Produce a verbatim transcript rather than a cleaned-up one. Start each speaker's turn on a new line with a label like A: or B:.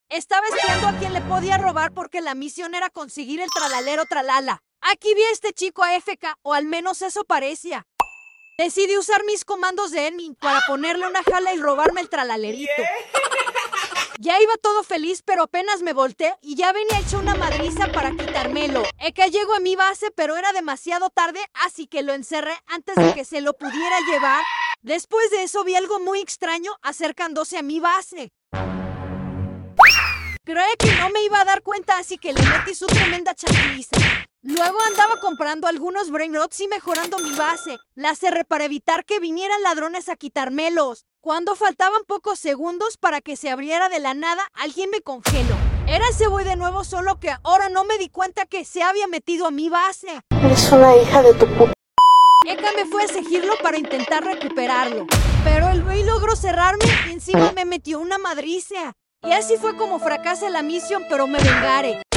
A: Estaba espiando a quien le podía robar porque la misión era conseguir el tralalero tralala. Aquí vi a este chico A F K, o al menos eso parecía. Decidí usar mis comandos de admin para ponerle una jala y robarme el tralalerito. Ya iba todo feliz, pero apenas me volteé y ya venía hecho una madriza para quitármelo. Eka llegó a mi base, pero era demasiado tarde, así que lo encerré antes de que se lo pudiera llevar. Después de eso vi algo muy extraño acercándose a mi base. Creí que no me iba a dar cuenta, así que le metí su tremenda chapiza. Luego andaba comprando algunos brainrots y mejorando mi base. La cerré para evitar que vinieran ladrones a quitármelos. Cuando faltaban pocos segundos para que se abriera de la nada, alguien me congeló. Era ese boy de nuevo, solo que ahora no me di cuenta que se había metido a mi base.
B: Eres una hija de tu puta.
A: Eka me fue a seguirlo para intentar recuperarlo. Pero el güey logró cerrarme y encima me metió una madriza. Y así fue como fracasé la misión, pero me vengaré.